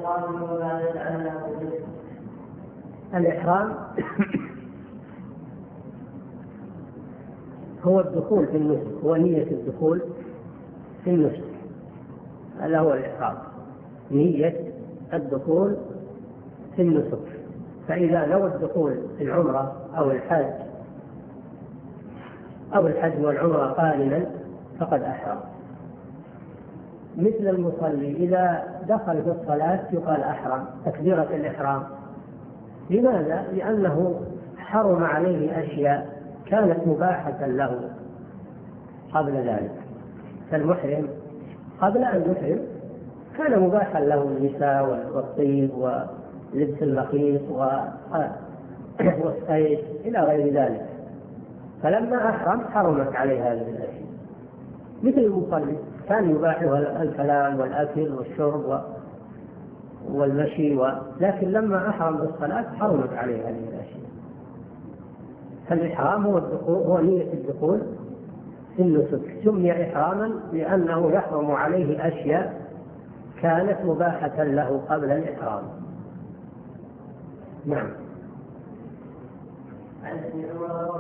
الإحرام هو الدخول في النسك، هو نية الدخول في النسك، هذا هو الإحرام، نية الدخول في النسك. فإذا نوى الدخول في العمرة أو الحج والعمرة قارنا فقد أحرم. مثل المصلي إذا دخل في الصلاة يقال أحرم، تكبيرة الإحرام. لماذا؟ لأنه حرم عليه أشياء كانت مباحة له قبل ذلك. فالمحرم قبل أن يحرم كان مباحا له النساء والطيب ولبس المخيط والصيد إلى غير ذلك، فلما أحرم حرمت عليه هذه الأشياء. مثل المصلي كان يباحه الكلام والأكل والشرب والمشي لكن لما أحرم بالصلاة حرمت عليه هذه الأشياء. فالإحرام هو نية الدخول في النسك، سمي إحراما لأنه يحرم عليه أشياء كانت مباحة له قبل الإحرام. نعم.